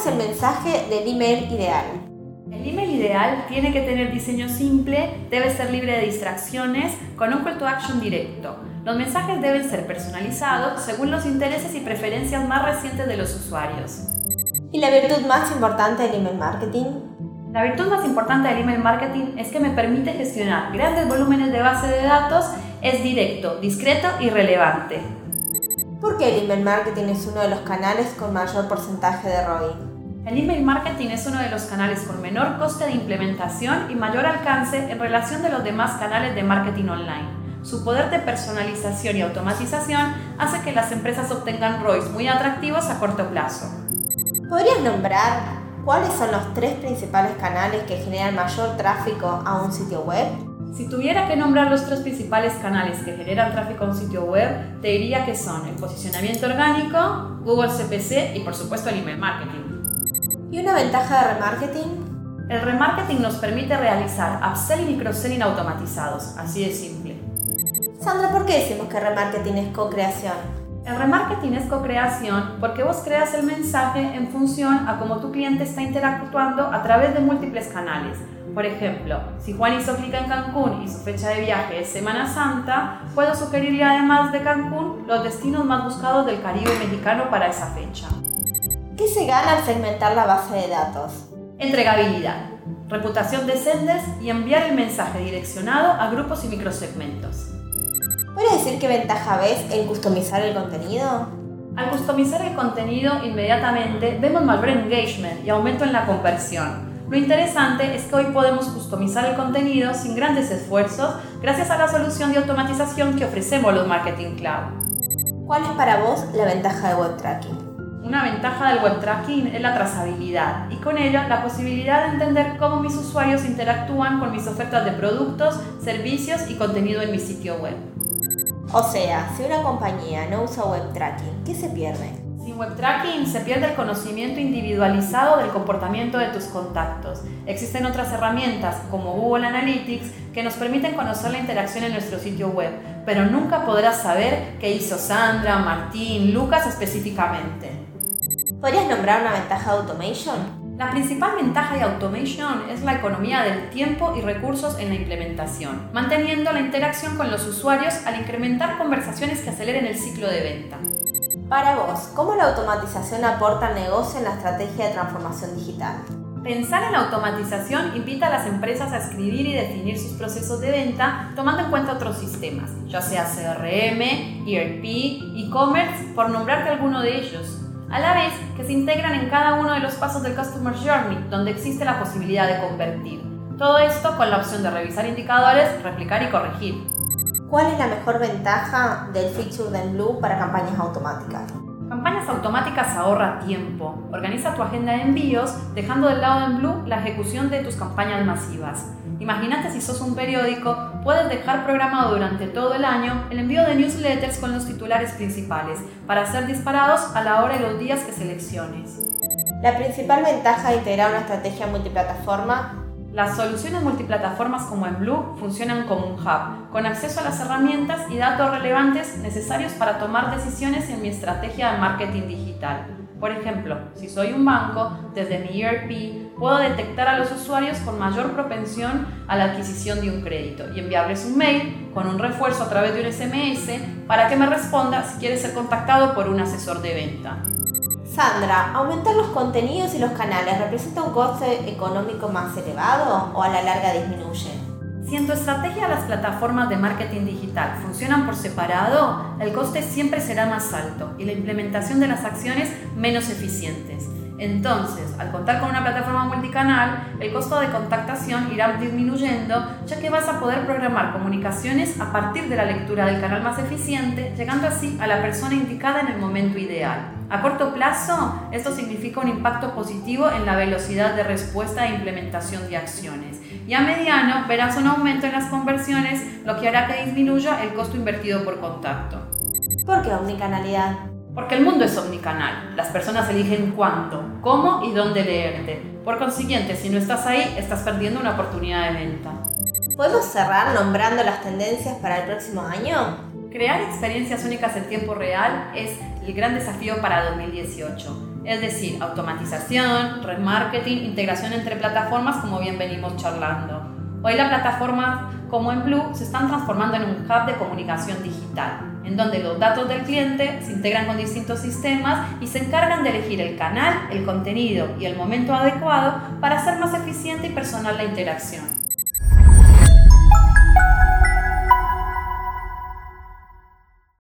es el mensaje del email ideal? El email ideal tiene que tener diseño simple, debe ser libre de distracciones, con un call to action directo. Los mensajes deben ser personalizados según los intereses y preferencias más recientes de los usuarios. ¿Y la virtud más importante del email marketing? La virtud más importante del email marketing es que me permite gestionar grandes volúmenes de base de datos, es directo, discreto y relevante. ¿Por qué el email marketing es uno de los canales con mayor porcentaje de ROI? El email marketing es uno de los canales con menor coste de implementación y mayor alcance en relación de los demás canales de marketing online. Su poder de personalización y automatización hace que las empresas obtengan ROIs muy atractivos a corto plazo. ¿Podrías nombrar cuáles son los 3 principales canales que generan mayor tráfico a un sitio web? Si tuviera que nombrar los 3 principales canales que generan tráfico a un sitio web, te diría que son el posicionamiento orgánico, Google CPC y por supuesto el email marketing. ¿Y una ventaja de remarketing? El remarketing nos permite realizar upselling y cross-selling automatizados, así de simple. Sandra, ¿por qué decimos que remarketing es co-creación? El remarketing es co-creación porque vos creas el mensaje en función a cómo tu cliente está interactuando a través de múltiples canales. Por ejemplo, si Juan hizo clic en Cancún y su fecha de viaje es Semana Santa, puedo sugerirle además de Cancún los destinos más buscados del Caribe mexicano para esa fecha. ¿Qué se gana al segmentar la base de datos? Entregabilidad, reputación de senders y enviar el mensaje direccionado a grupos y microsegmentos. ¿Puedes decir qué ventaja ves en customizar el contenido? Al customizar el contenido, inmediatamente vemos mayor engagement y aumento en la conversión. Lo interesante es que hoy podemos customizar el contenido sin grandes esfuerzos gracias a la solución de automatización que ofrecemos los Marketing Cloud. ¿Cuál es para vos la ventaja de Web Tracking? Una ventaja del web tracking es la trazabilidad y con ello la posibilidad de entender cómo mis usuarios interactúan con mis ofertas de productos, servicios y contenido en mi sitio web. O sea, si una compañía no usa Web Tracking, ¿qué se pierde? Sin web tracking se pierde el conocimiento individualizado del comportamiento de tus contactos. Existen otras herramientas como Google Analytics que nos permiten conocer la interacción en nuestro sitio web, pero nunca podrás saber qué hizo Sandra, Martín, Lucas específicamente. ¿Podrías nombrar una ventaja de automation? La principal ventaja de automation es la economía del tiempo y recursos en la implementación, manteniendo la interacción con los usuarios al incrementar conversaciones que aceleren el ciclo de venta. Para vos, ¿cómo la automatización aporta al negocio en la estrategia de transformación digital? Pensar en la automatización invita a las empresas a escribir y definir sus procesos de venta tomando en cuenta otros sistemas, ya sea CRM, ERP, e-commerce, por nombrarte alguno de ellos, a la vez que se integran en cada uno de los pasos del Customer Journey, donde existe la posibilidad de convertir. Todo esto con la opción de revisar indicadores, replicar y corregir. ¿Cuál es la mejor ventaja del feature de Blue para campañas automáticas? Campañas automáticas ahorra tiempo. Organiza tu agenda de envíos, dejando del lado en Blue la ejecución de tus campañas masivas. Imagínate si sos un periódico, puedes dejar programado durante todo el año el envío de newsletters con los titulares principales para ser disparados a la hora y los días que selecciones. La principal ventaja de integrar una estrategia multiplataforma. Las soluciones multiplataformas como en Blue funcionan como un hub, con acceso a las herramientas y datos relevantes necesarios para tomar decisiones en mi estrategia de marketing digital. Por ejemplo, si soy un banco, desde mi ERP puedo detectar a los usuarios con mayor propensión a la adquisición de un crédito y enviarles un mail con un refuerzo a través de un SMS para que me responda si quiere ser contactado por un asesor de venta. Sandra, ¿aumentar los contenidos y los canales representa un coste económico más elevado o a la larga disminuye? Si en tu estrategia las plataformas de marketing digital funcionan por separado, el coste siempre será más alto y la implementación de las acciones menos eficientes. Entonces, al contar con una plataforma multicanal, el costo de contactación irá disminuyendo, ya que vas a poder programar comunicaciones a partir de la lectura del canal más eficiente, llegando así a la persona indicada en el momento ideal. A corto plazo, esto significa un impacto positivo en la velocidad de respuesta e implementación de acciones. Y a mediano, verás un aumento en las conversiones, lo que hará que disminuya el costo invertido por contacto. ¿Por qué omnicanalidad? Porque el mundo es omnicanal. Las personas eligen cuándo, cómo y dónde leerte. Por consiguiente, si no estás ahí, estás perdiendo una oportunidad de venta. ¿Podemos cerrar nombrando las tendencias para el próximo año? Crear experiencias únicas en tiempo real es el gran desafío para 2018. Es decir, automatización, remarketing, integración entre plataformas, como bien venimos charlando. Hoy las plataformas como en Blue se están transformando en un hub de comunicación digital, en donde los datos del cliente se integran con distintos sistemas y se encargan de elegir el canal, el contenido y el momento adecuado para hacer más eficiente y personal la interacción.